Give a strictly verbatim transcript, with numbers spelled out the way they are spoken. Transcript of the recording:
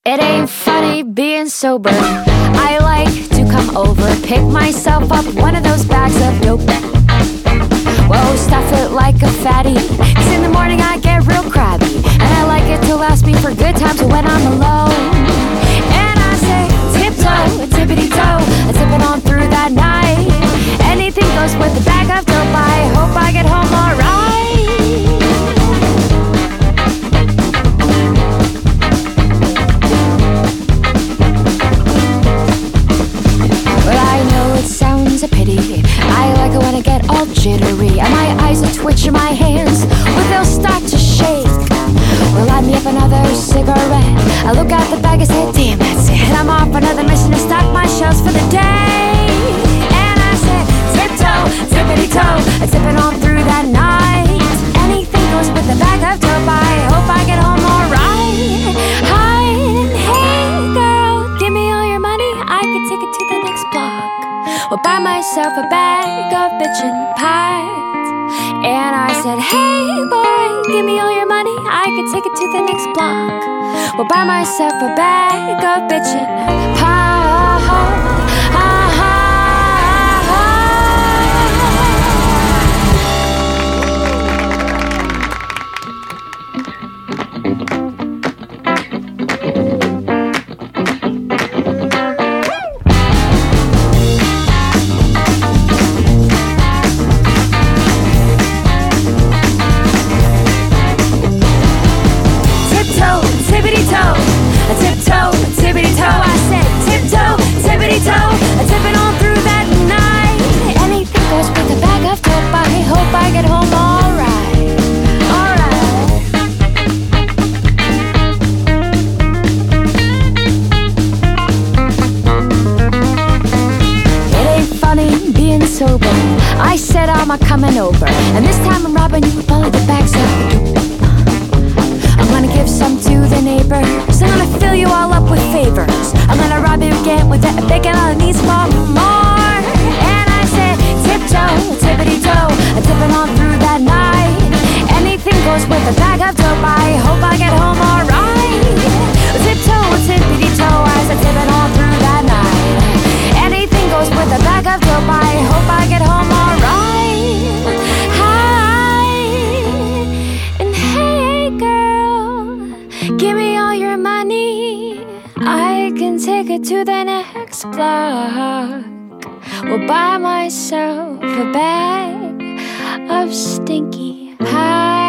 It ain't funny being sober. I like to come over, pick myself up one of those bags of dope. Whoa, stuff it like a fatty, 'cause in the morning I get real crabby, and I like it to last me for good times when I'm alone. And I say tiptoe, tippity-toe, tipping on through that night. Anything goes with the bag of dope. I hope I get home alright. A pity. I like it when I get all jittery, and my eyes will twitch in my hands, or they'll start to shake. Well, light me up another cigarette. I look at the bag and say, damn, that's it. I'm off another mission to stock my shelves for the day. And I said, tiptoe, tippity-toe, tipping on through that night. Anything goes with the bag of dope. I hope I get home alright. Hi, hey girl, give me all your money, I can take it to the next block. Well, buy myself a bag of bitchin' pies. And I said, hey boy, give me all your money, I can take it to the next block. Well, buy myself a bag of bitchin' pies. Sober. I said I'm a coming over, and this time I'm robbing you with all of the bags of dope. I'm gonna give some to the neighbors, I'm gonna fill you all up with favors. I'm gonna rob you again with that bacon on the knees for more. And I said tiptoe, tippity-toe, tipping on through that night. Anything goes with a bag of dope. I hope I get home alright. Tiptoe, tippity-toe, I said tipping on through that night. Anything goes with a bag of dope. I hope I get home alright. Hi, and hey girl, give me all your money, I can take it to the next block. Will buy myself a bag of stinky pie.